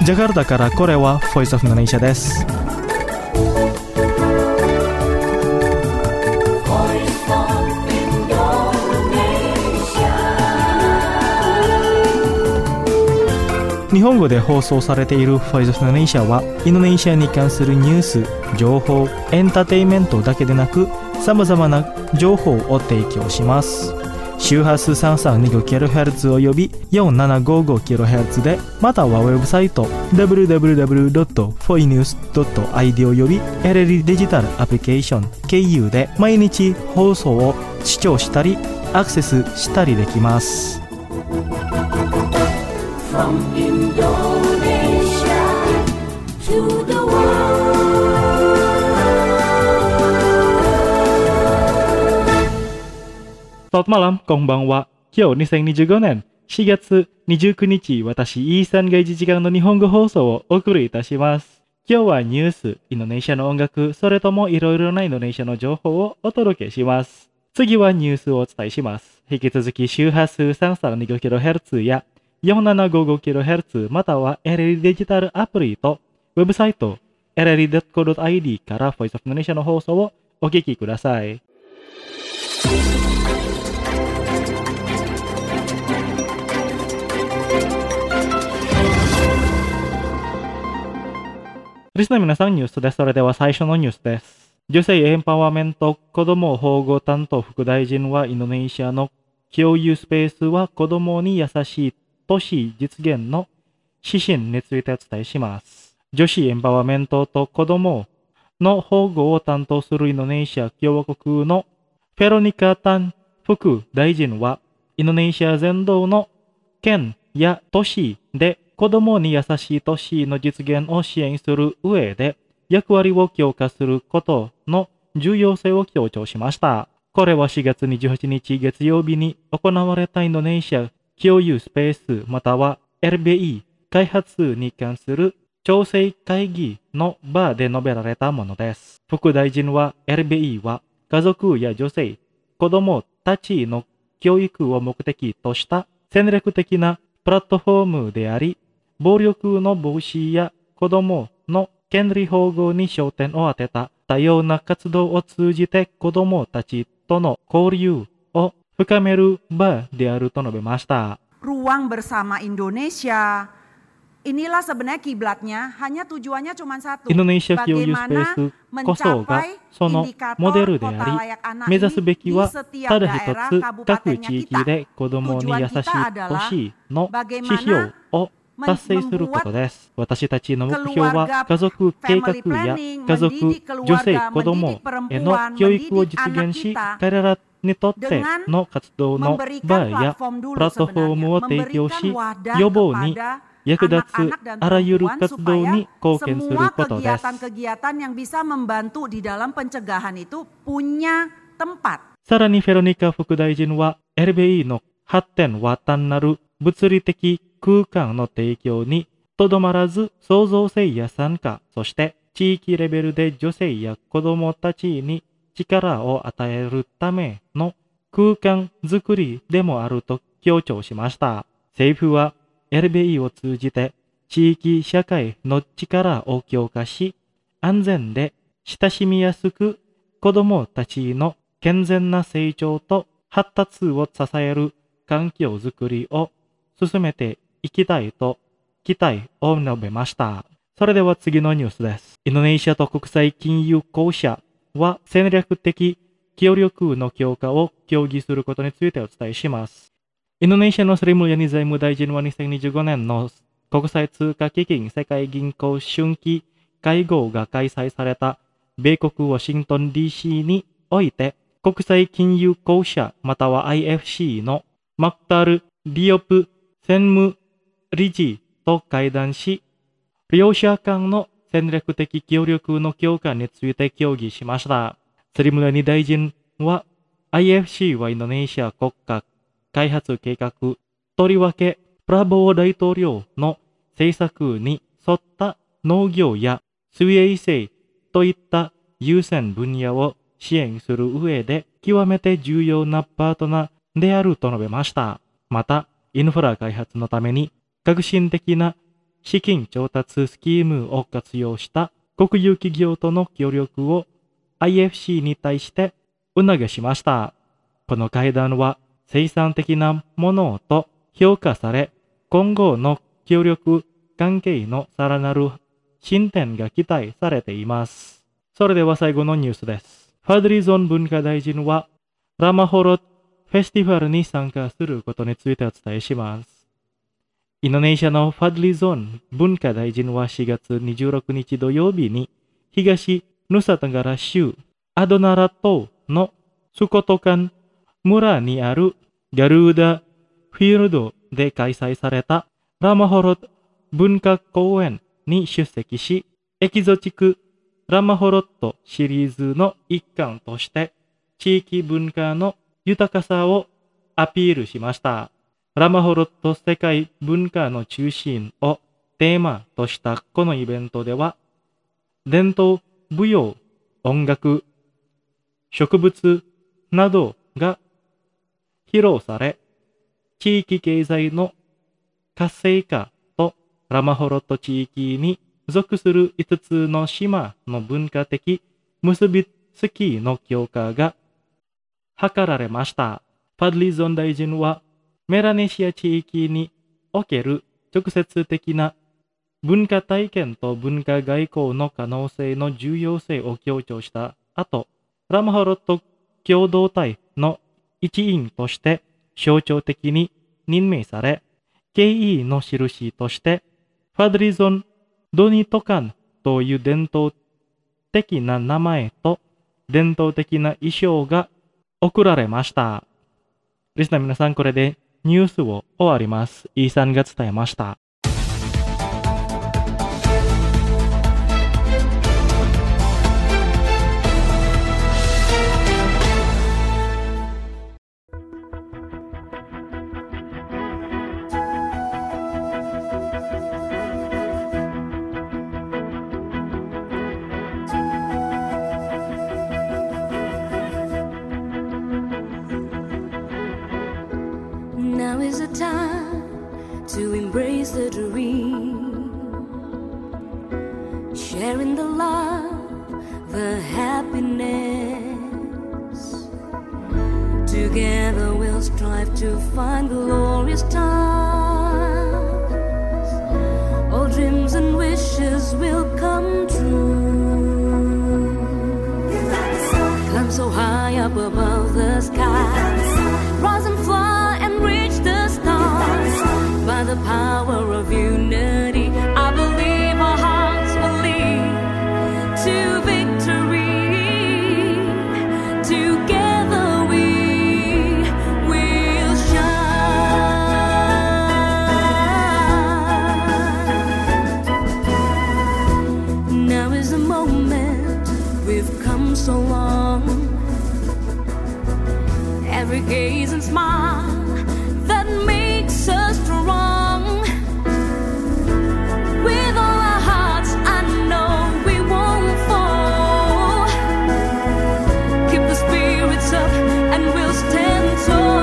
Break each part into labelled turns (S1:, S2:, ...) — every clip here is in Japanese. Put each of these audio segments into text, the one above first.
S1: ジャカルタからこれは Voice of Indonesia です。日本語で放送されている Voice of Indonesia はインドネシアに関するニュース、情報、エンターテインメントだけでなく様々な情報を提供します。周波数 3325kHz および 4755kHz で、またはウェブサイト www.foinews.id および LLD デジタルアプリケーション KU で毎日放送を視聴したりアクセスしたりできます。From Indonesia to the world。Selamat malam, konbanwa。今日2025年4月29日、私、イーサンが1時間の日本語放送をお送りいたします。今日はニュース、インドネシアの音楽、それともいろいろなインドネシアの情報をお届けします。次はニュースをお伝えします。引き続き周波数 3325kHz や4755kHz または LLD デジタルアプリとウェブサイト LLD.co.id から Voice of Indonesia の放送をお聞きください。リスナーの皆さん、ニュースです。それでは最初のニュースです。女性エンパワーメント子ども保護担当副大臣はインドネシアの共有スペースは子どもに優しい都市実現の指針についてお伝えします。女子エンパワーメントと子どもの保護を担当するインドネシア共和国のフェロニカ・タン副大臣は、インドネシア全土の県や都市で子どもに優しい都市の実現を支援する上で役割を強化することの重要性を強調しました。これは4月28日月曜日に行われたインドネシア共有スペースまたは RBI 開発に関する調整会議の場で述べられたものです。副大臣は RBI は家族や女性、子供たちの教育を目的とした戦略的なプラットフォームであり、暴力の防止や子供の権利保護に焦点を当てた多様な活動を通じて子供たちとの交流を深める場であると述べました。
S2: Ruang bersama Indonesia. Inilah sebenarnya kiblatnya, hanya tujuannya cuma satu.
S1: インドネシア共有スペースこそがそのモデルであり、目指すべきはただ一つ各地域で子供に優しい都市の指標を達成することです。私たちの目標は家族計画や家族、女性、子供への教育を実現し、彼らにとっての活動の場やプラットフォームを提供し、予防に役立つあらゆる活動に貢献することです。さらにフェロニカ副大臣は LBI の発展は単なる物理的空間の提供にとどまらず、創造性や参加、そして地域レベルで女性や子どもたちに力を与えるための空間づくりでもあると強調しました。政府は LBI を通じて地域社会の力を強化し、安全で親しみやすく子どもたちの健全な成長と発達を支える環境づくりを進めていきたいと期待を述べました。それでは次のニュースです。インドネシアと国際金融公社は戦略的協力の強化を協議することについてお伝えします。インドネシアのスリムリアニ財務大臣は2025年の国際通貨基金世界銀行春季会合が開催された米国ワシントン DC において、国際金融公社または IFC のマクタル・ディオプ専務理事と会談し、両者間の戦略的協力の強化について協議しました。スリムラニ大臣は IFC はインドネシア国家開発計画、とりわけプラボー大統領の政策に沿った農業や水衛生といった優先分野を支援する上で極めて重要なパートナーであると述べました。また、インフラ開発のために革新的な資金調達スキームを活用した国有企業との協力を IFC に対して促しました。この会談は生産的なものと評価され、今後の協力関係のさらなる進展が期待されています。それでは最後のニュースです。ファドリゾン文化大臣はラマホロフェスティバルに参加することについてお伝えします。インドネシアのファドリゾン文化大臣は4月26日土曜日に東ヌサタガラ州アドナラ島のスコトカン村にあるガルーダフィールドで開催されたラマホロ文化公演に出席し、エキゾチックラマホロットシリーズの一環として地域文化の豊かさをアピールしました。ラマホロット世界文化の中心をテーマとしたこのイベントでは、伝統舞踊、音楽、植物などが披露され、地域経済の活性化とラマホロット地域に属する5つの島の文化的結びつきの強化が図られました。ファドリゾン大臣はメラネシア地域における直接的な文化体験と文化外交の可能性の重要性を強調した後、ラマホロット共同体の一員として象徴的に任命され、敬意の印としてファドリゾンドニトカンという伝統的な名前と伝統的な衣装が贈られました。リスナー皆さん、これでニュースを終わります。イーサンが伝えました。
S3: Now is the time to embrace the dream, sharing the love, the happiness. Together we'll strive to find glorious times. All dreams and wishes will come true. Climb so high up above the sky, rise and fly by the power of unity. I believe our hearts will lead to victory. Together we will shine. Now is the moment, we've come so long. Every gaze and smile that makes us strong. With all our hearts, I know we won't fall. Keep the spirits up and we'll stand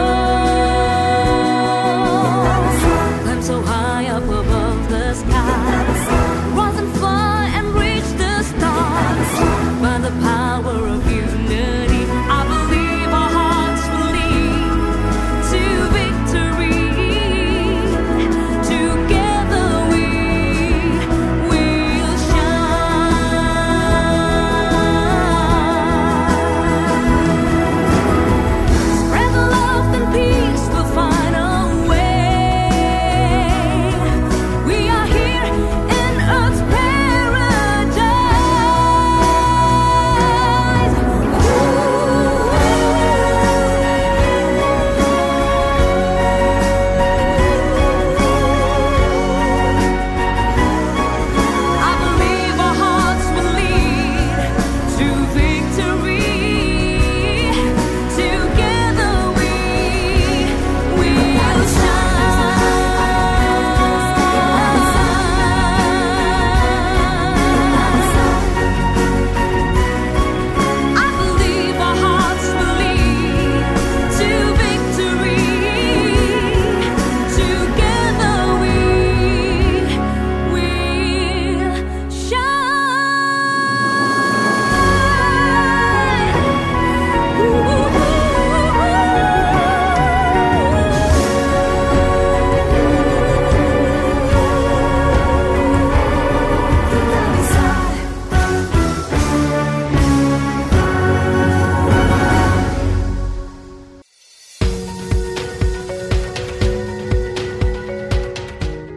S3: tall. Climb so high up above the sky, rise and fly and reach the stars. By the power of unity, I believe our hearts will lead to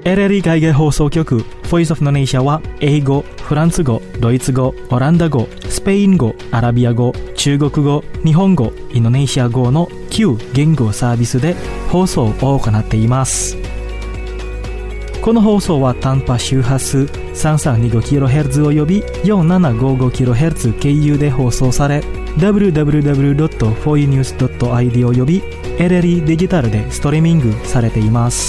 S1: LLE 海外放送局 Voice of Indonesia は英語、フランス語、ドイツ語、オランダ語、スペイン語、アラビア語、中国語、日本語、インドネシア語の9言語サービスで放送を行っています。この放送は短波周波数 3325kHz および 4755kHz 経由で放送され、www.foinews.id および LLE デジタルでストリーミングされています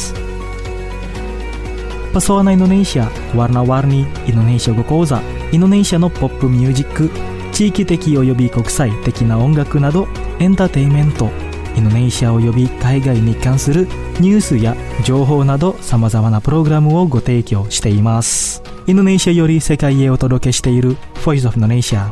S1: 。Pesona Indonesia, Warna-warni Indonesia語講座、インドネシアのポップミュージック、地域的および国際的な音楽などエンターテインメント、インドネシアおよび海外に関するニュースや情報など様々なプログラムをご提供しています。インドネシアより世界へお届けしている Voice of Indonesia。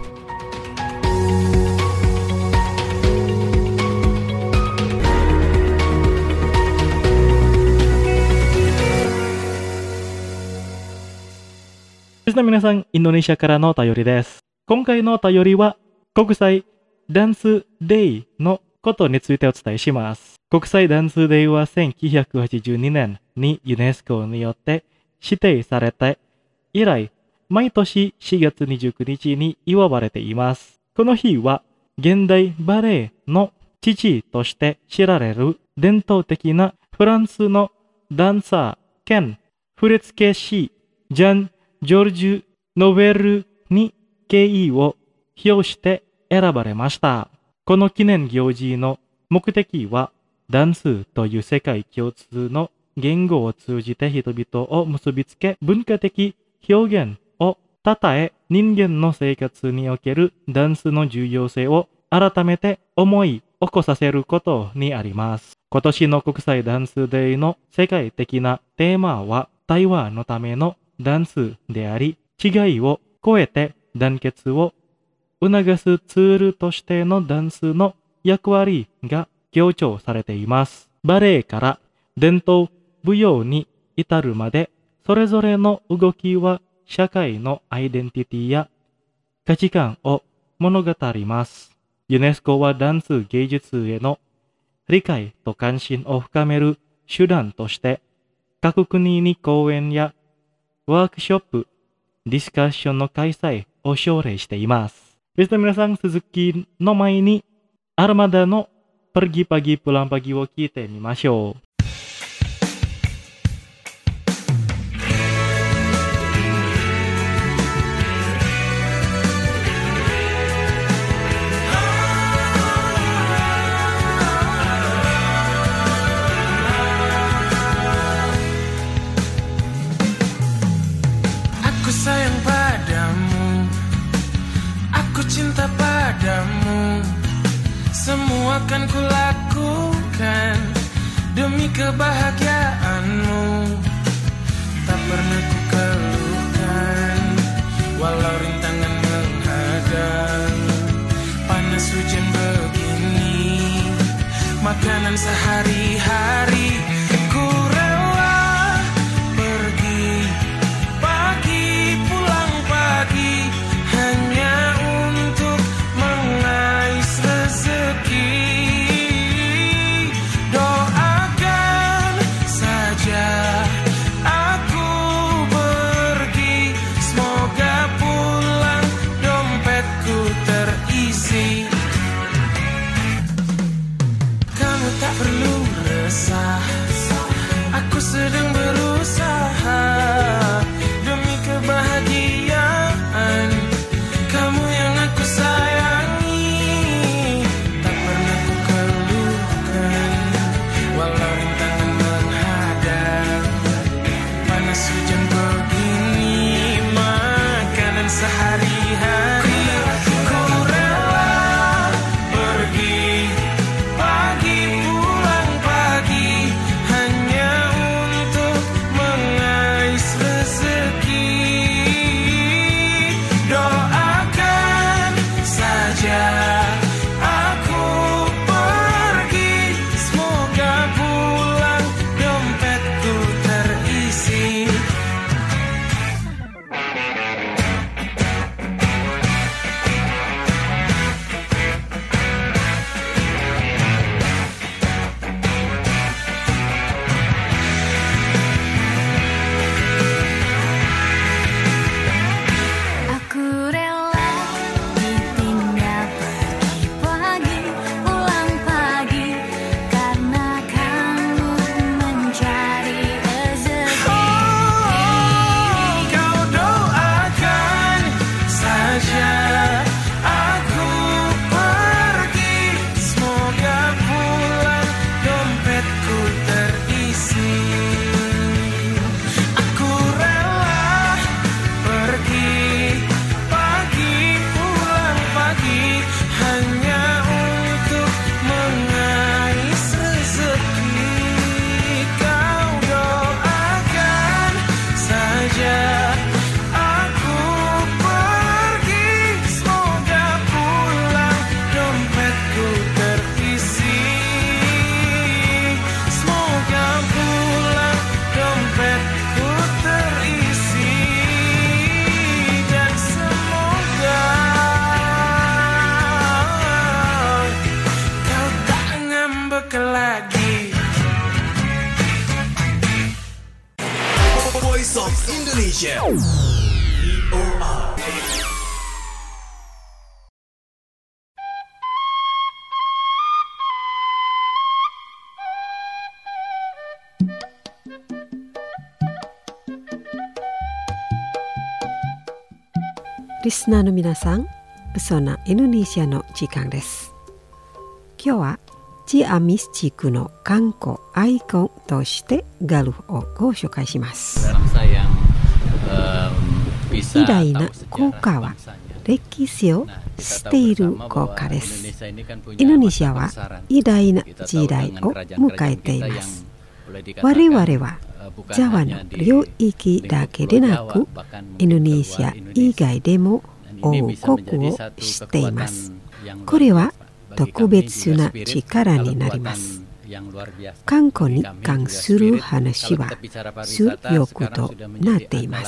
S1: 皆さん、インドネシアからのお便りです。今回のお便りは国際ダンスデイのことについてお伝えします。国際ダンスデイは1982年にユネスコによって指定されて以来、毎年4月29日に祝われています。この日は現代バレエの父として知られる伝統的なフランスのダンサー兼振付師ジャン・ジョルジュ・ノベルに敬意を表して選ばれました。この記念行事の目的は、ダンスという世界共通の言語を通じて人々を結びつけ、文化的表現を称え、人間の生活におけるダンスの重要性を改めて思い起こさせることにあります。今年の国際ダンスデーの世界的なテーマは、対話のためのダンスであり、違いを超えて団結を促すツールとしてのダンスの役割が強調されています。バレエから伝統舞踊に至るまで、それぞれの動きは社会のアイデンティティや価値観を物語ります。ユネスコはダンス芸術への理解と関心を深める手段として、各国に講演やワークショップ、ディスカッションの開催を奨励しています。皆さん、続きの前に、アルマダのPergi Pagi Pulang Pagiを聞いてみましょう。
S4: Sayang padamu, aku cinta padamu. Semua akan kulakukan demi kebahagiaanmu. Tak pernah ku keluhkan, walau rintangan menghadang. Panas hujan begini, makanan sehari-hari. Ku rela pergi pagi pulang pagi hanya untuk mengais rezeki. Doakan saja aku pergi, semoga pulang dompetku terisi. Kamu tak perlu resah, aku sedang berusaha demi kebahagiaan kamu yang aku sayangi. Tak pernah ku keluhkan, walau rintangan menghadang. Panas hujan begini, makanan sehari-hari. Ku rela pergi pagi pulang pagi hanya untuk mengais rezeki. Doakan saja aku pergi, semoga pulang dompetku terisi. Indonesia. VOA.
S5: Listenerの皆さん、Pesona Indonesia の時間です。今日はチアミス地区の観光アイコンとしてガルフをご紹介します。偉大な国家は歴史を知っている国家です。インドネシアは偉大な時代を迎えています。我々はジャワの領域だけでなく、インドネシア以外でも王国を知っています。これは特別な力になります。観光に関する話は数欲となっています。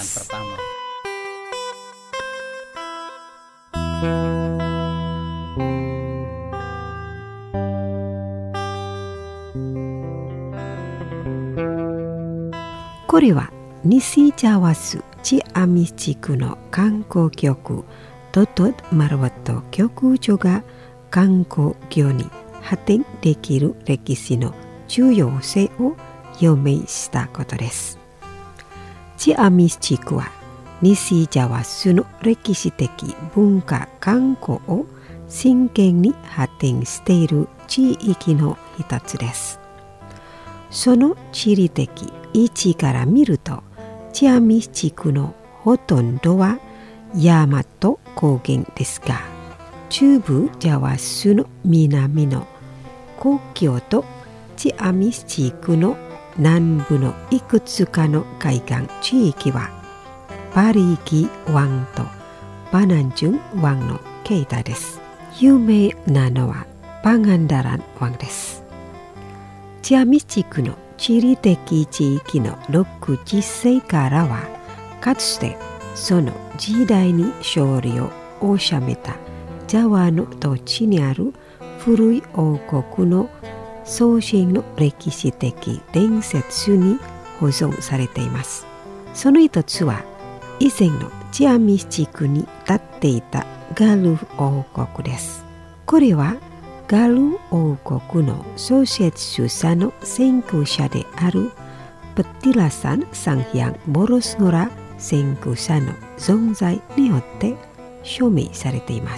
S5: これは西ジャワ州チアミス地区の観光局トトッマルワット局長が観光業に発展できる歴史の重要性を表明したことです。チアミス地区は西ジャワ州の歴史的文化観光を真剣に発展している地域の一つです。その地理的位置から見ると、チアミス地区のほとんどはヤマト高原ですが、中部ジャワ州の南の国境とチアミス地区の南部のいくつかの海岸地域はパリギ湾とバナンジュン湾の形態です。有名なのはパガンダラン湾です。チアミス地区の地理的地域の60世からは、かつてその時代に勝利を収めたジャワの土地にある古い王国の創建の歴史的伝説に保存されています。その一つは、以前のチアミス地区に立っていたガルフ王国です。これはガル王国の創設者の先駆者であるPetilasan Sang Hyang Borosnora先駆者の存在によって証明されています。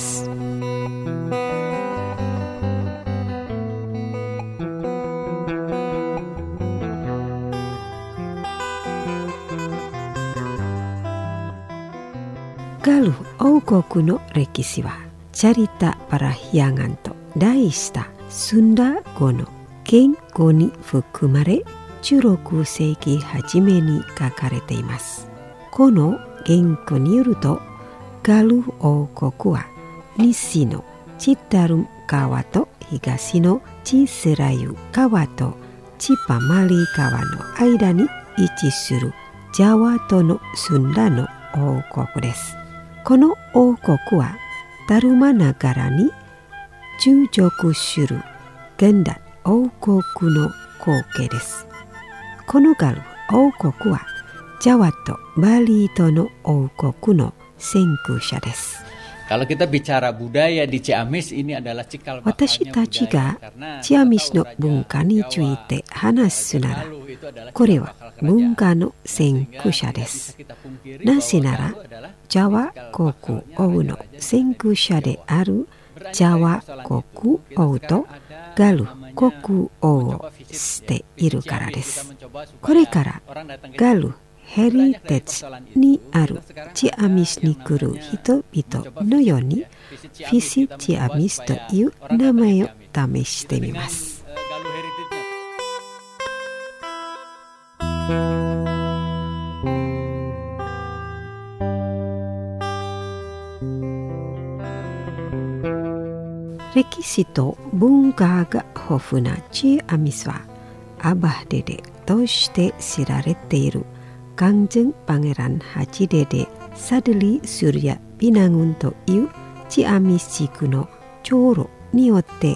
S5: ガル王国の歴史はCarita Parahyanganと題したスンダ語の言語に含まれ、16世紀初めに書かれています。この言語によると、ガル王国は西のチタルン川と東のチセラユ川とチパマリ川の間に位置するジャワ島のスンダの王国です。この王国はダルマナガラに従属する現代王国の後継です。このガル王国はジャワとバリ島の王国の先駆者です。私たちがチアミスの文化について話すなら、これは文化の先駆者です。なぜなら、ジャワ国王の先駆者であるジャワ国王とガル国王を知っているからです。これからガルヘリテッジにあるチアミスに来る人々のように、フィシチアミスという名前を試してみます。歴史と文化が豊富なチアミスはアバデデとして知られているKangjeng Pangeran Haji Dede Sadili Surya Pinangunというチアミス地区の長老によって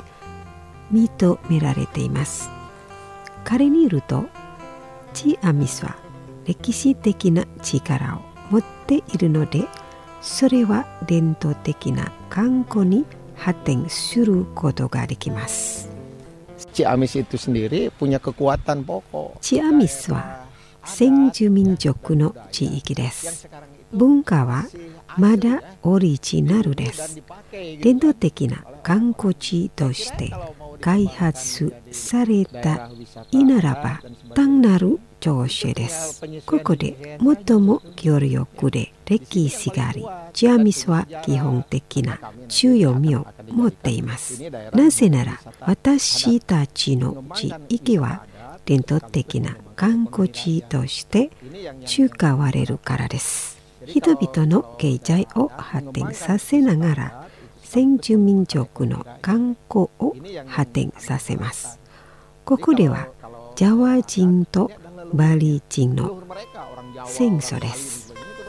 S5: 認められています。彼によると、チアミスは歴史的な力を持っているので、それは伝統的な観光に発展することができます。
S6: Ciamis itu sendiri punya kekuatan pokok.
S5: チアミスは先住民族の地域です。文化はまだオリジナルです。伝統的な観光地として開発されたいならば単なる調子です。ここで最も強力で歴史があり、チアミスは基本的な強みを持っています。なぜなら私たちの地域は伝統的な観光地として使われるからです。人々の経済を発展させながら先住民族の観光を発展させます。ここではジャワ人とバリ人の戦争です。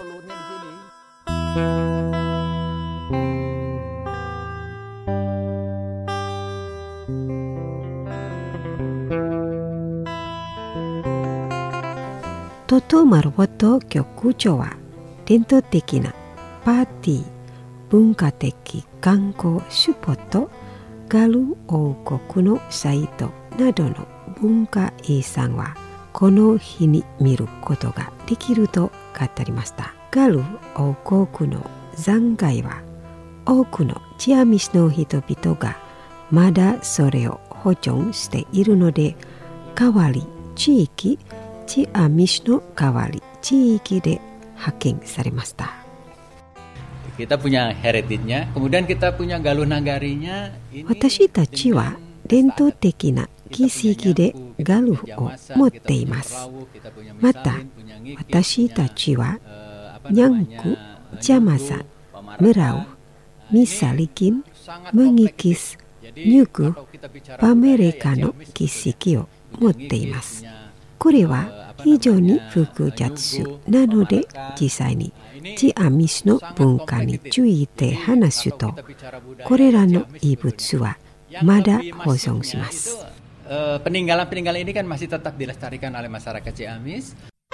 S5: トトマルボト局長は伝統的なパーティー、文化的観光スポット、ガル王国のサイトなどの文化遺産はこの日に見ることができると語りました。ガル王国の残骸は多くのチアミスの人々がまだそれを保存しているので、代わり地域、チアミスの代わり地域で派遣されました。
S7: Kita punya heritage-nya, kemudian kita punya Galuh Nagarinya.
S5: 私たちは伝統的な儀式でガルフを持っています。また私たちはニャンク、ジャマサ、メラウ、ミサリキン、ムギキス、ニュク、パメレカの儀式を持っています。これは非常に複雑なので、実際にチアミスの文化について話すと、これらの遺物はまだ保存します。
S7: Peninggalan-peninggalan ini kan masih tetap dilestarikan oleh masyarakat Ciamis.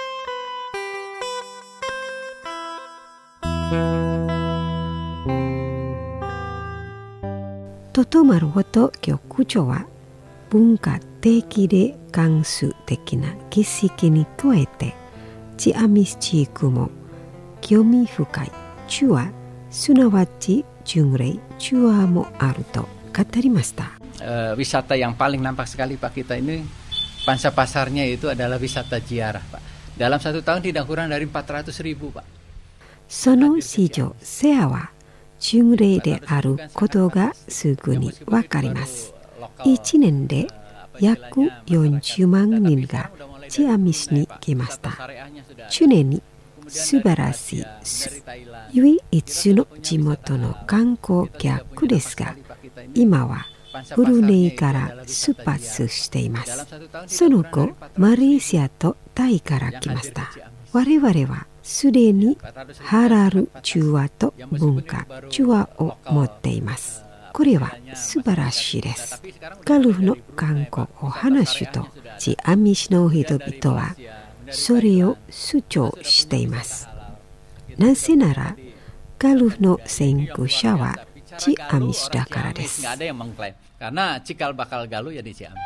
S5: トトマルホト局長は文化的で関数的な儀式に加えて、チアミス地域も興味深いチュア、すなわち巡礼チュアもあると語りました。
S7: Wisata yang paling nampak sekali Pak kita ini pangsa pasarnya itu adalah wisata ziarah Pak. Dalam satu tahun tidak kurang dari 400,000 Pak.
S5: その市場セアは巡礼であることがすぐにわかります。1年で約40万人がチアミスに来ました。常に素晴らしい唯一の地元の観光客ですが、今はブルネイから出発しています。その後マレーシアとタイから来ました。我々はすでにハラルチュアと文化チュアを持っています。これは素晴らしいです。ガルフの観光を話すと、チアミスの人々はそれを主張しています。なぜならガルフの先駆者はチアミスだからです。
S7: Karena cikal bakal Galuh ya di Ciamis.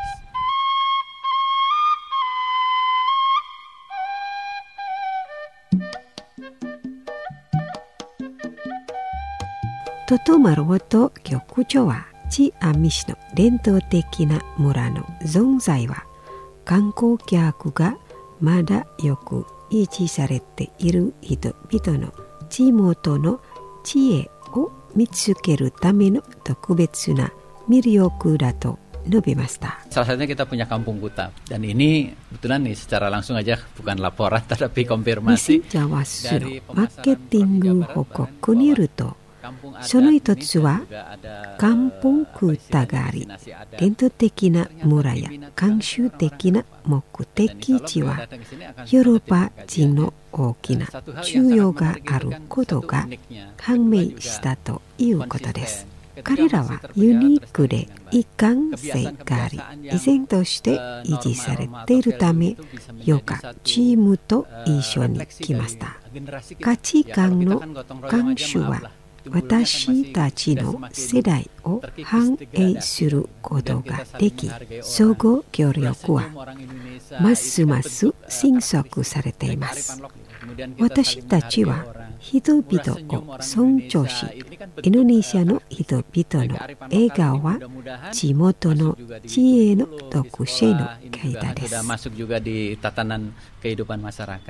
S5: トトマルホト局長はチアミスの伝統的な村の存在は観光客がまだよく維持されている人々の地元の知恵を見つけるための特別な魅力だと述べました。
S7: Salah satunya kita punya kampung kuta dan ini kebetulan nih secara langsung aja bukan laporan tetapi konfirmasi
S5: 西ジャワスのマーケティング報告によると、その一つはカンポンクータがあり、伝統的な村や慣習的な目的地はヨーロッパ人の大きな需要があることが判明したということです。 彼らはユニークで一貫性があり、依然として維持されているため、よくチームと一緒に来ました。価値観の慣習は私たちの世代を反映することができ、相互協力はますます侵食されています。私たちは人々を尊重し、インドネシアの人々の笑顔は地元の知恵の特性の結果です。
S7: masuk juga di tatanan kehidupan masyarakat.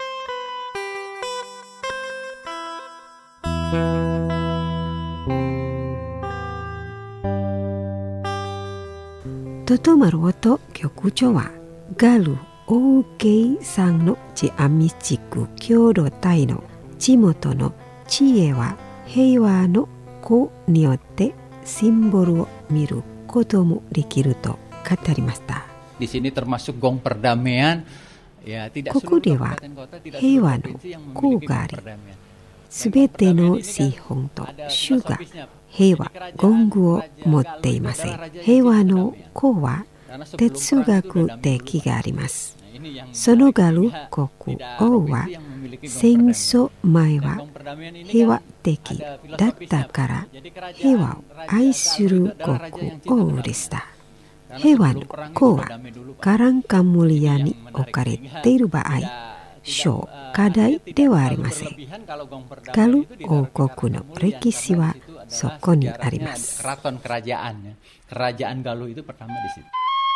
S5: トトマルオト局長はガルオーケイさんのチアミ地区共同体の地元の知恵は平和の子によってシンボルを見ることもできると語りました。
S7: Di sini termasuk gong perdamaian. Ya, tidak
S5: ここでは平和の子があり、すべての資本と主が平和ゴングを持っていません。平和の子は哲学的があります。そのガル国王は戦争前は平和的だったから平和を愛する国王でした。平和の子はカランカムリアに置かれている場合、小課題ではありません。ガル王国の歴史はそこにあります。
S7: Kerajaan Galuh itu pertama di situ.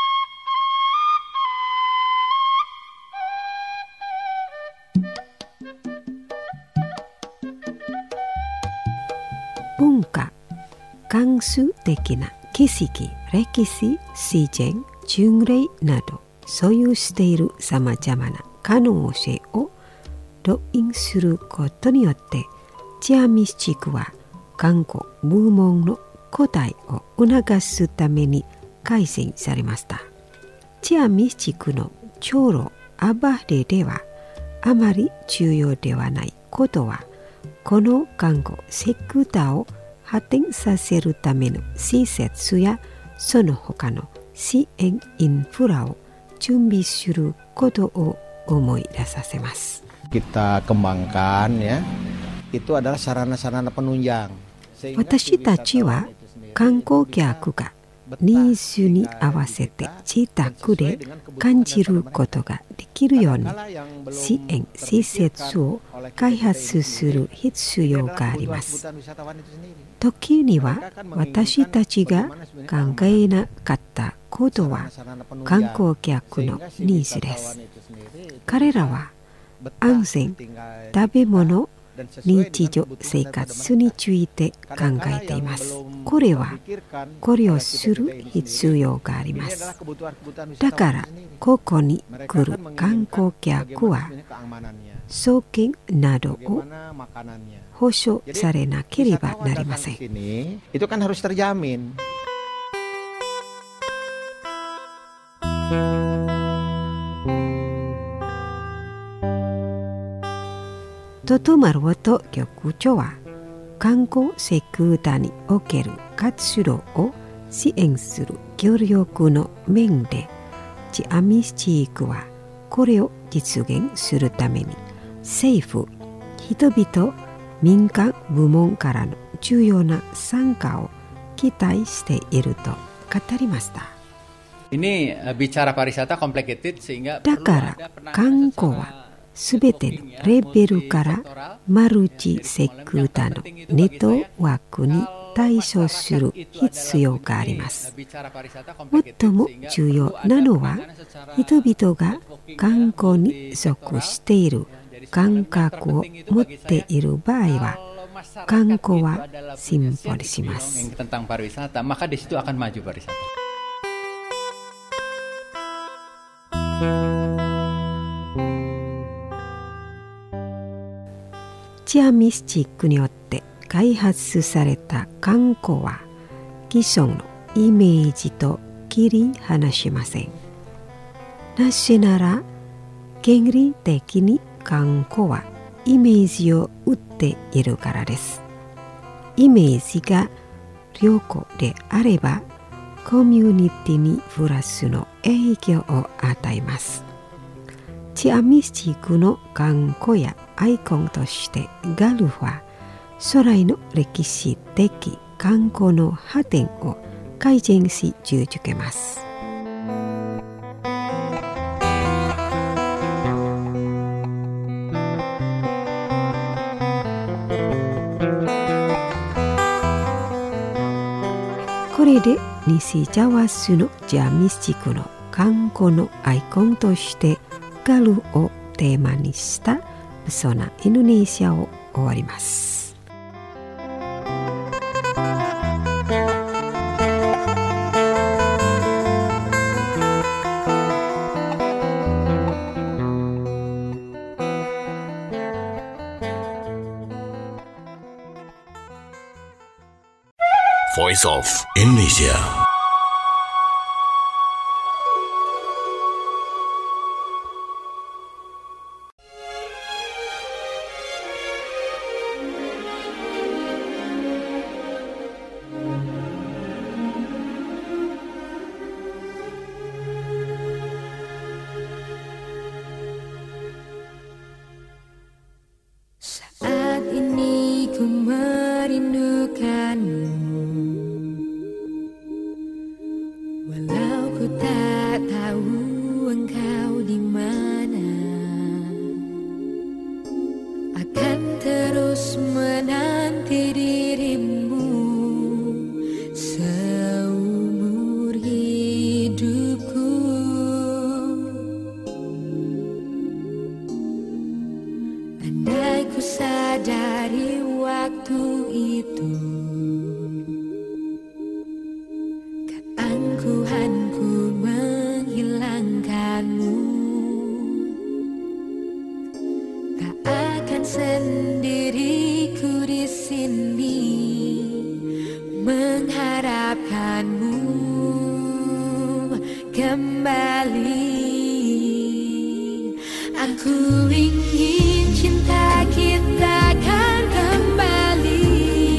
S5: 文化、慣習的な景色、歴史、自然、巡礼など所有しているさまざまな可能性を動員することによってチアミス地区は観光部門の古代を促すために改善されました。チアミス地区の長老アバレではあまり重要ではないことは、この観光セクターを発展させるための施設やその他の支援インフラを準備することを思い出させます。
S6: Kita kembangkan ya, itu adalah sarana-sarana penunjang.
S5: 私たちは観光客がニーズに合わせて自宅で感じることができるように支援施設を開発する必要があります。時には私たちが考えなかったことは観光客のニーズです。彼らは安全、食べ物、日常生活について考えています。これは考慮する必要があります。だからここに来る観光客は送金などを保証されなければなりません。
S6: Itu kan harus terjamin.
S5: トトマルオト局長は観光セクターにおける活動を支援する協力の面でチアミス地区はこれを実現するために政府、人々、民間部門からの重要な参加を期待していると語りました。だから観光はすべてのレベルからマルチセクターのネットワークに対処する必要があります。最も重要なのは人々が観光に属している感覚を持っている場合は観光は進歩します。チアミス地区によって開発された観光は既存のイメージと切り離しません。なぜなら原理的に観光はイメージを打っているからです。イメージが良好であれば、コミュニティにプラスの影響を与えます。チアミ地区の観光やアイコンとしてガルフは、将来の歴史的観光の発展を改善し続けます。これで西ジャワ州のジャミス地区の観光のアイコンとしてガルをテーマにしたプソナインドネシアを終わります。
S4: Voice of Indonesia.
S3: Saat ini ku merindukanmu, walau ku tak tahu engkau di mana. Akan terus menanti dirimu seumur hidupku. Andai ku sadari waktu itu, ketangguhanku menghilangkanmu, tak akan sendiriku di sini mengharapkanmu kembali. Aku ingin cinta kita kan kembali,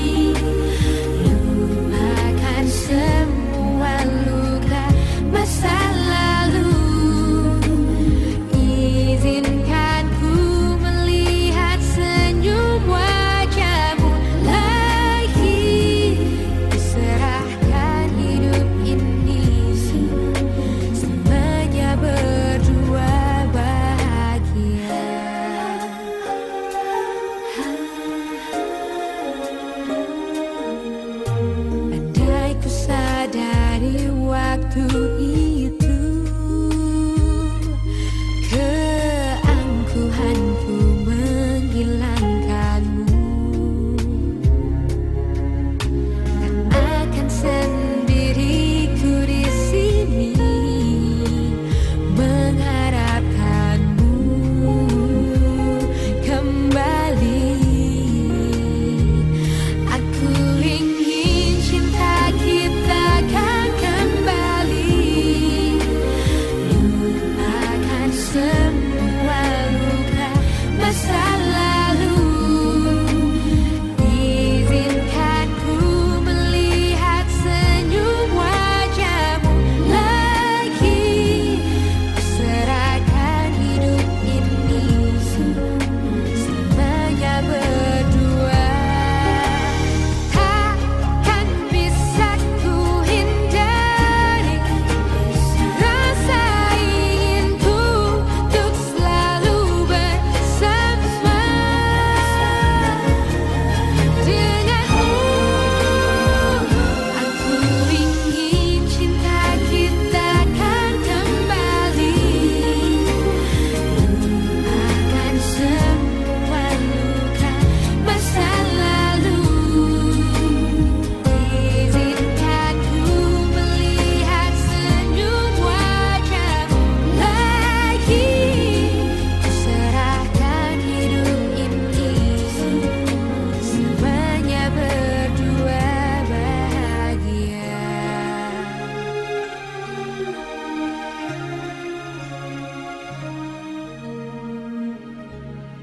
S3: lupakan semua luka masa lalu. Izinkan ku melihat senyum wajahmu lagi. Serahkan hidup ini semuanya berdua bahagia. Andai ku sadari waktu itu, keangkuhanku menghilangkanmu, tak akan sendiriku di sini mengharapkanmu kembali. Aku ingin cinta kita kan kembali, lupakan semua luka masa lalu. Izinkan ku melihat senyum wajahmu lagi. Serahkan hidup ini semuanya berdua. Takkan bisa ku hindari rasa inginku untuk selalu bersama denganmu. Aku ingin cinta kita kan kembali, lupakan semua luka masa lalu. Izinkan ku melihat senyum wajahmu lagi. Serahkan hidup ini semuanya berdua bahagia.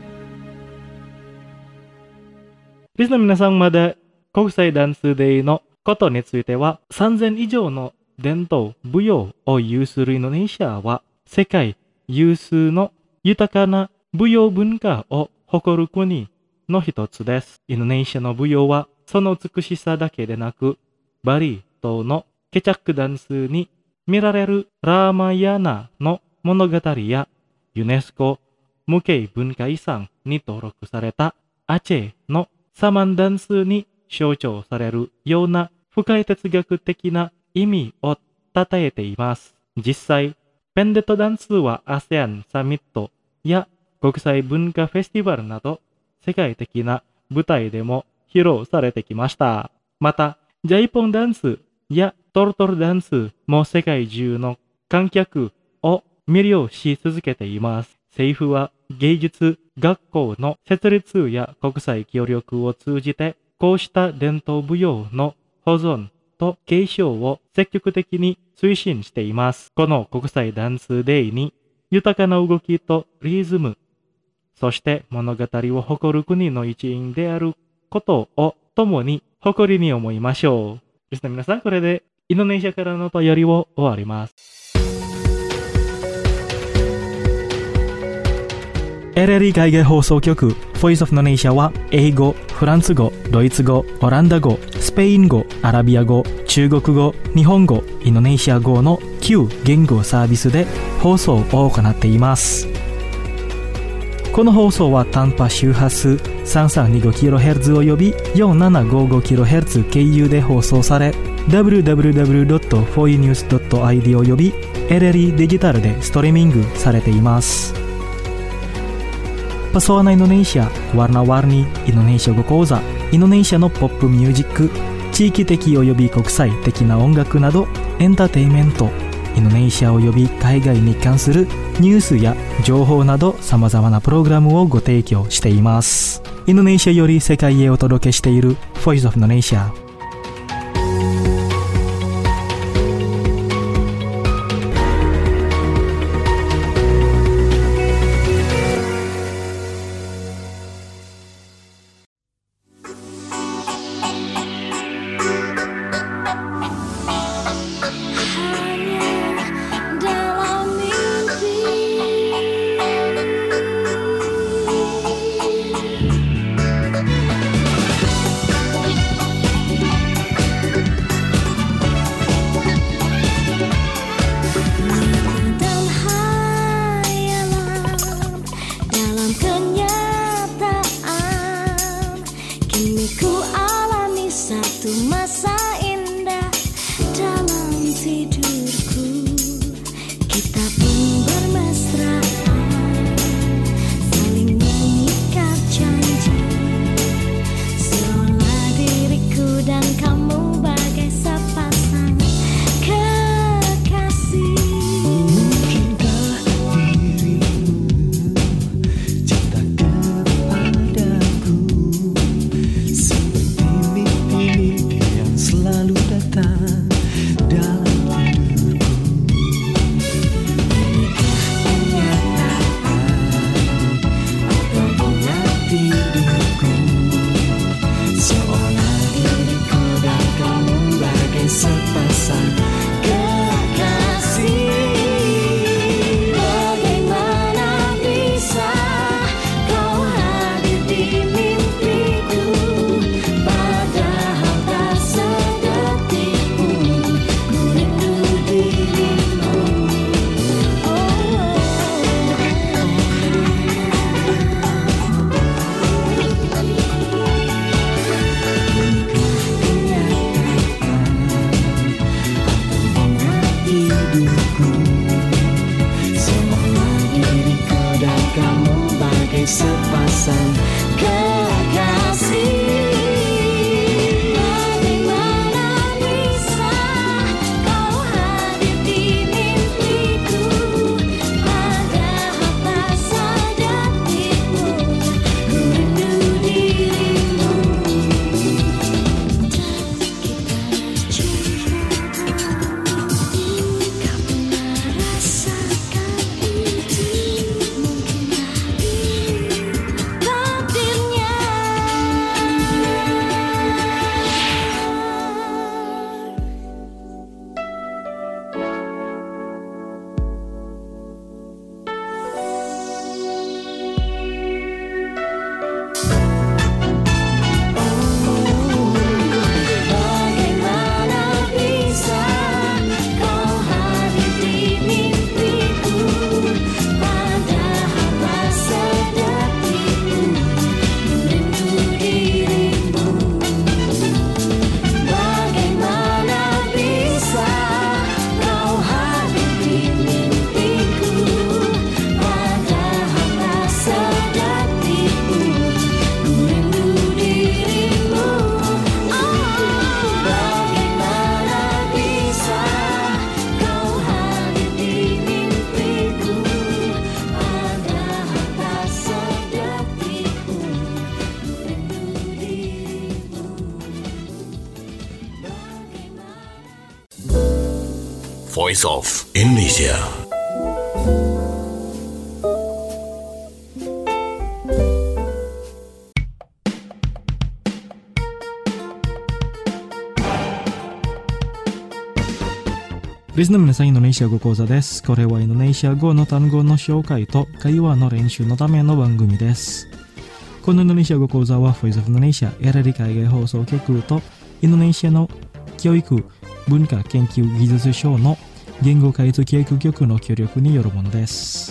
S1: Listener 皆さんまで国際ダンスデーのことについては、3000以上の伝統舞踊を有するインドネシアは、世界有数の豊かな舞踊文化を誇る国の一つです。インドネシアの舞踊は、その美しさだけでなく、バリ島のケチャックダンスに見られるラーマヤナの物語や、ユネスコ無形文化遺産に登録されたアチェのサマンダンスに象徴されるような深い哲学的な意味を称えています。実際、ペンデトダンスは ASEAN サミットや国際文化フェスティバルなど世界的な舞台でも披露されてきました。また、ジャイポンダンスやトルトルダンスも世界中の観客を魅了し続けています。政府は芸術学校の設立や国際協力を通じて、こうした伝統舞踊の保存と継承を積極的に推進しています。この国際ダンスデーに豊かな動きとリズム、そして物語を誇る国の一員であることを共に誇りに思いましょう。ですね、皆さん、これでインドネシアからの問いりを終わります。LLE 海外放送局 Voice of Indonesia は英語、フランス語、ドイツ語、オランダ語、スペイン語、アラビア語、中国語、日本語、インドネシア語の9言語サービスで放送を行っています。この放送は短波周波数 3325kHz および 4755kHz 経由で放送され、www.foinews.id および LLE デジタルでストリーミングされています。Pesona Indonesia, Warna-Warni Indonesia Go Koza、インドネシアのポップミュージック、地域的および国際的な音楽など、エンターテインメント、インドネシアおよび海外に関するニュースや情報など様々なプログラムをご提供しています。インドネシアより世界へお届けしている Voice of Indonesia。
S8: Dalam
S4: Voice of Indonesia.
S1: リスナー皆さん、インドネシア語講座です。これはインドネシア語の単語の紹介と会話の練習のための番組です。このインドネシア語講座は Voice of Indonesia エラリ海外放送局とインドネシアの教育文化研究技術省の言語開発教育局の協力によるものです。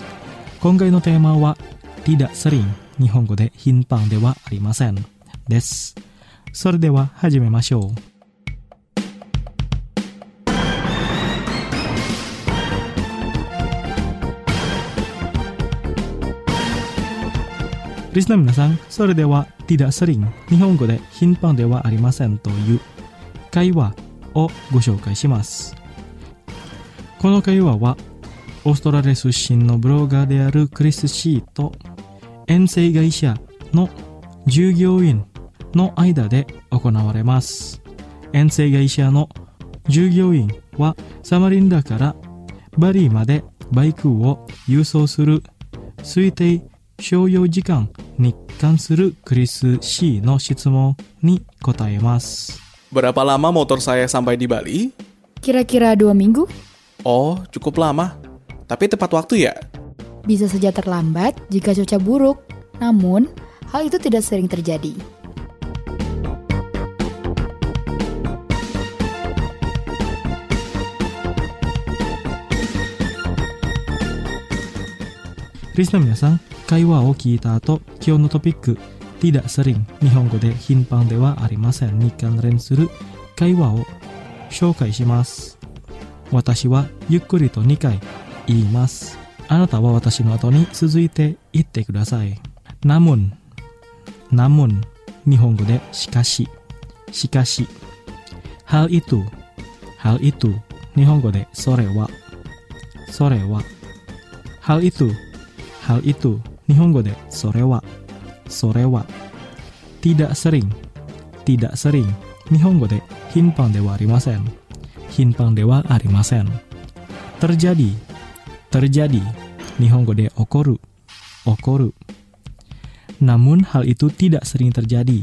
S1: 今回のテーマは tidak sering、 日本語で頻繁ではありませんです。それでは始めましょう。リスナー皆さん、それでは tidak sering、 日本語で頻繁ではありませんという会話をご紹介します。この会話はオーストラリア出身のブロガーであるクリス・シーと遠征会社の従業員の間で行われます。遠征会社の従業員はサマリンダからバリまでバイクを輸送する推定所要時間に関するクリス C の質問に答えます。
S8: Berapa lama motor saya sampai di Bali?
S9: Kira-kira 2 minggu.
S8: Oh, cukup lama. Tapi tepat waktu ya?
S9: Bisa saja terlambat jika cuaca buruk. Namun, hal itu tidak sering terjadi.
S1: Listener 皆さん、会話を聞いた後、今日のトピック tidak sering、 日本語で頻繁ではありませんに関連する会話を紹介します。私はゆっくりと2回言います。あなたは私の後に続いて言ってください。namun、 日本語でしかし、hal itu、 日本語でそれは、hal itu、 日本語でそれは、tidak sering、 日本語で頻繁ではありません、terjadi、 日本語で起こる、namun hal itu tidak sering terjadi、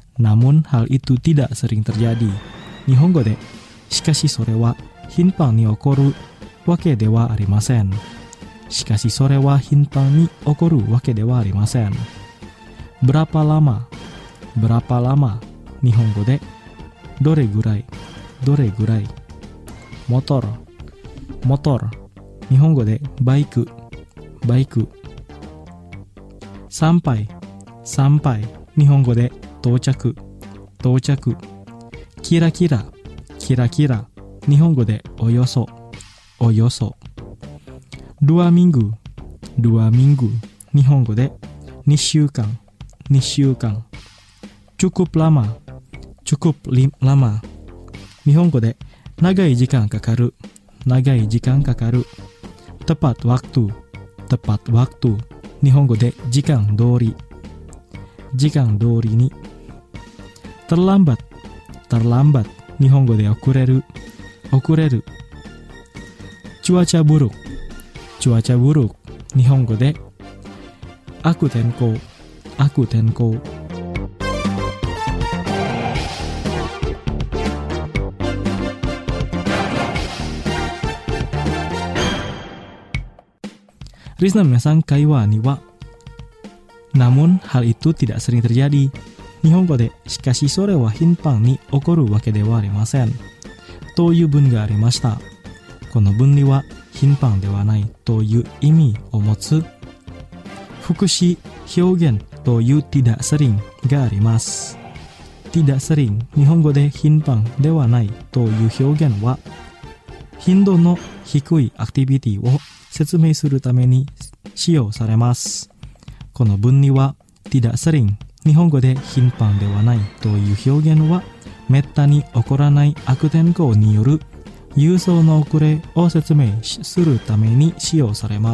S1: 日本語でしかしそれは頻繁に起こるわけではありません、berapa lama、 日本語でどれぐらい、motor、 日本語でバイク、sampai、 日本語で到着、キラキラ、日本語でおよそ、2 minggu、 日本語で2週間、cukup lama、 日本語で長い時間かかる、tepat waktu、 日本語で時間通りに、terlambat、 日本語で遅れる、cuaca buruk、 日本語で悪天候、リスナー皆さん、会話には namun hal itu tidak sering terjadi、 日本語でしかしそれは頻繁に起こるわけではありませんという文がありました。この文には頻繁ではないという意味を持つ副詞表現という tidak sering があります。 tidak sering、 日本語で頻繁ではないという表現は頻度の低いアクティビティを説明するために使用されます。この文には tidak sering、 日本語で頻繁ではないという表現はめったに起こらない悪天候による輸送の遅れを説明するために使用されます。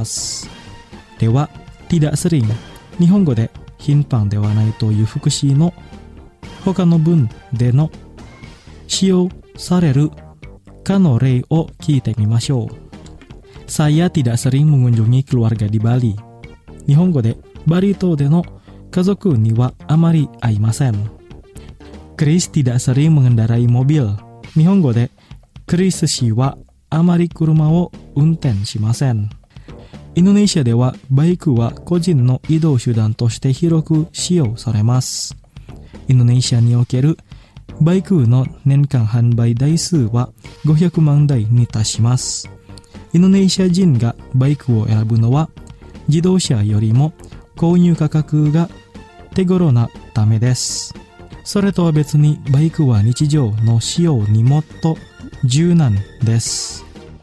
S1: では tidak sering、 日本語で頻繁ではないという副詞の他の文での使用される
S10: かの例を聞いてみましょう。Saya tidak sering mengunjungi keluarga di Bali. 日本語でバリ島での家族にはあまり会いません。Chris tidak sering mengendarai mobil. 日本語でクリス氏はあまり車を運転しません。インドネシアではバイクは個人の移動手段として広く使用されます。インドネシアにおけるバイクの年間販売台数は500万台に達します。インドネシア人がバイクを選ぶのは自動車よりも購入価格が手頃なためです。それとは別にバイクは日常の使用にもっと柔軟です。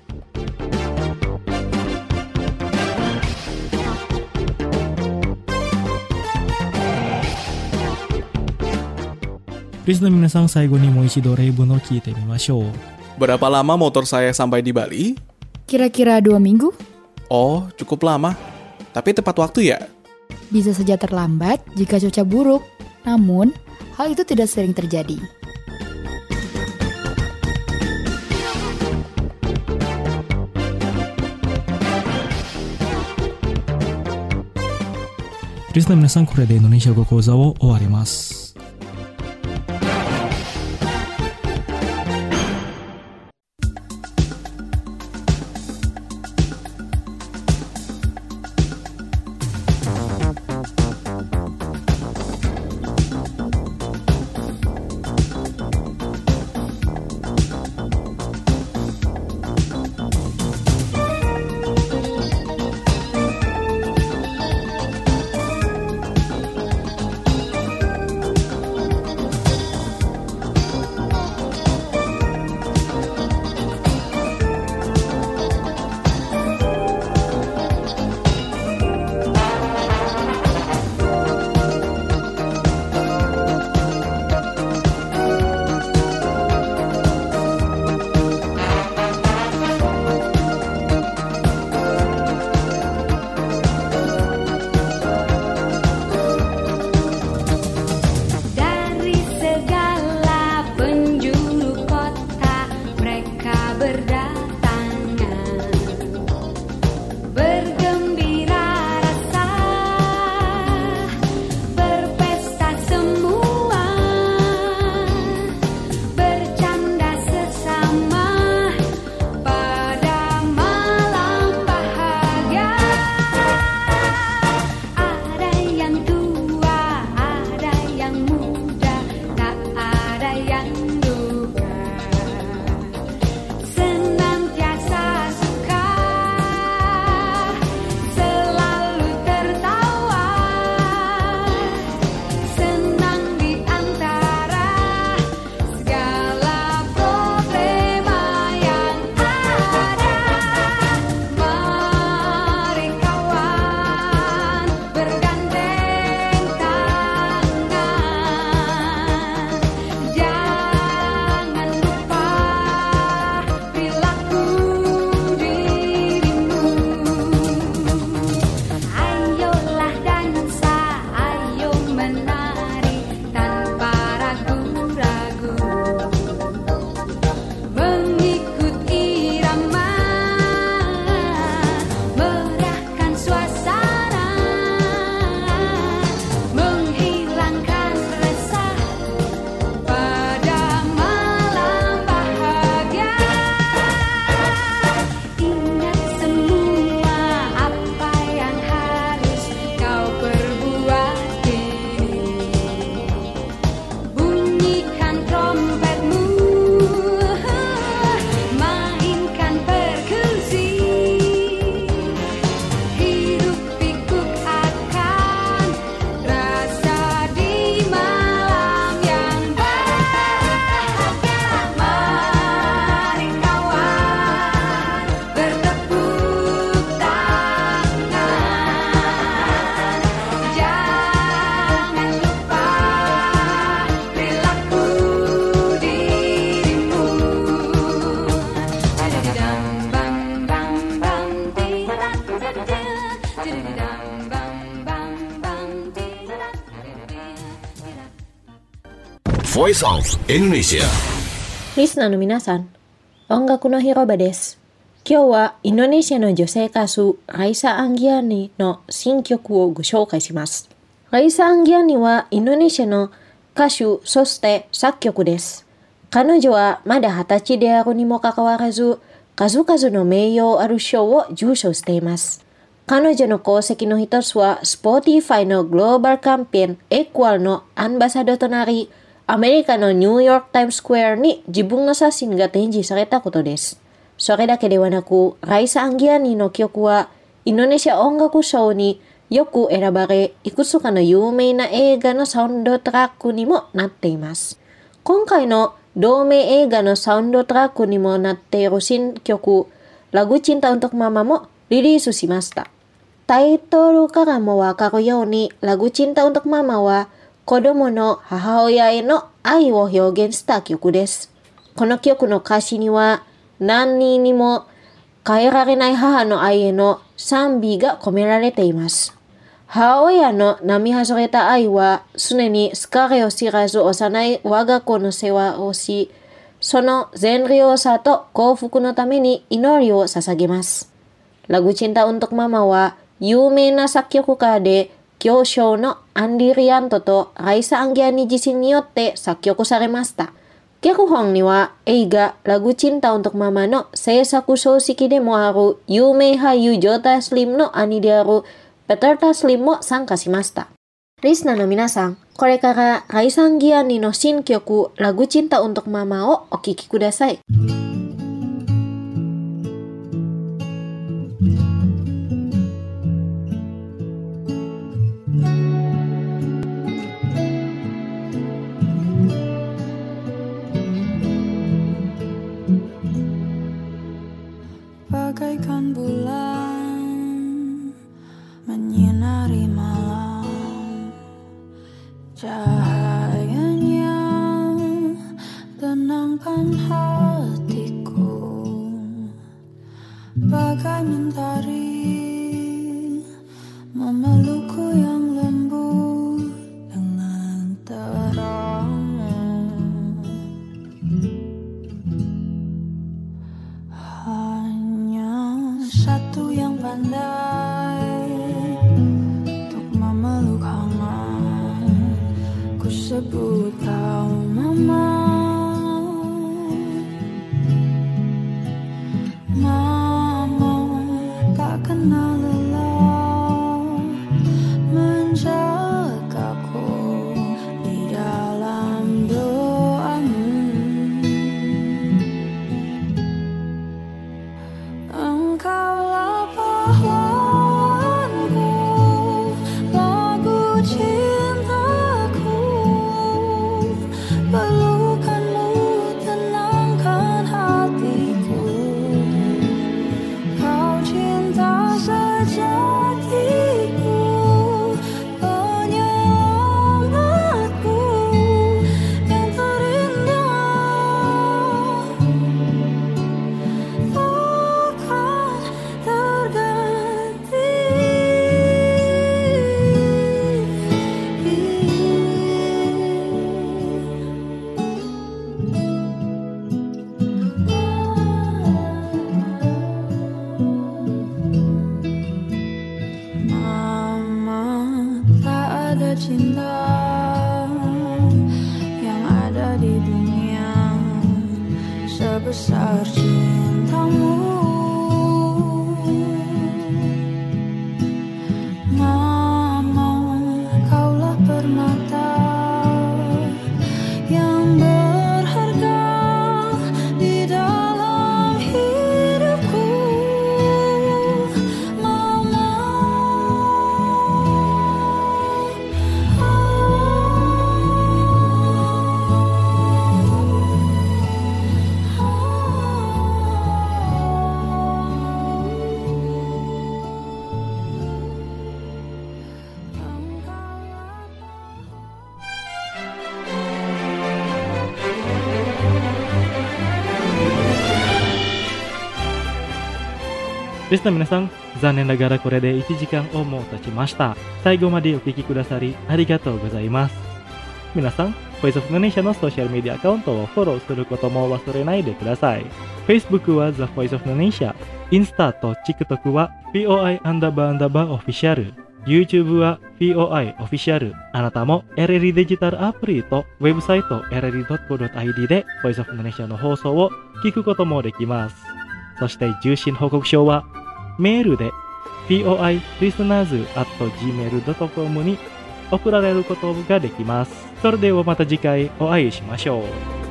S10: リスナーの皆さん、最後にもう一度例文を聞いてみましょう。
S8: Berapa lama motor saya sampai di Bali?
S9: Kira-kira 2 minggu?
S8: Oh, cukup lama. Tapi tepat waktu ya?
S9: Bisa saja terlambat jika cuaca buruk. Namun, hal itu tidak sering terjadi.
S10: Listener の皆さん、これでインドネシア語講座を終わります。
S4: Voice of Indonesia.
S11: リスナーの皆さん、 音楽の広場です。今日はインドネシアの女性歌手ライサ・アンギアニの新曲をご紹介します。ライサ・アンギアニはインドネシアの歌手そして作曲です。彼女はまだ20歳であるにもかかわらず、数々の名誉ある賞を受賞しています。彼女の功績の一つは、Spotify のグローバルキャンペーンエクアルのアンバサダーとなり、アメリカのニューヨークタイムズスクエアに自分の写真が展示されたことです。それだけではなく、ライサ・アンギアニの曲は、インドネシア音楽賞によく選ばれ、いくつかの有名な映画のサウンドトラックにもなっています。今回の同名映画のサウンドトラックにもなっている新曲、Lagu Cinta Untuk Mamaもリリースしました。タイトルからもわかるように、Lagu Cinta Untuk Mamaは子供の母親への愛を表現した曲です。この曲の歌詞には、何にも変えられない母の愛への賛美が込められています。母親の並外れた愛は常に疲れを知らず幼い我が子の世話をし、その善良さと幸福のために祈りを捧げます。Lagu Cinta Untuk Mamaは有名な作曲家で教匠のアンディ・リアントとライサ・アンギアニ自身によって作曲されました。脚本には映画Lagu Cinta Untuk Mamaの制作総指揮でもある有名俳優ジョタスリムの兄であるペタルタスリムも参加しました。リスナーの皆さん、これからライサ・アンギアニの新曲Lagu Cinta Untuk Mamaをお聴きください。
S12: Bagaikan bulan menyinari malam, cahayanya tenangkan hatiku, bagai mentari memelukku yang lembut dengan terang. Satu yang pandai untuk memeluk hangat, ku sebut kau mama. Mama tak kenal lelah menjagaku di dalam doamu. Engkaulah pahlawanku, lagu cintaku, pelukanmu tenangkan hatiku. Kau cinta sejatiku, penyelamatku yang terindah. Cinta yang ada di dunia sebesar cintamu. Mama, kaulah permata yang berharga di dalam hidupku. Mama,
S1: リスナーの皆さん、残念ながらこれで1時間をもう経ちました。最後までお聞きくださりありがとうございます。皆さん、 Voice of Indonesia のソーシャルメディアアカウントをフォローすることも忘れないでください。Facebook は The Voice of Indonesia、インスタと TikTok は POI__Official、YouTube は POI Official。あなたも RRI デジタルアプリとウェブサイト RRI.co.id で Voice of Indonesia の放送を聞くこともできます。そして受信報告書はメールで POI listeners@gmail.com に送られることができます。それではまた次回お会いしましょう。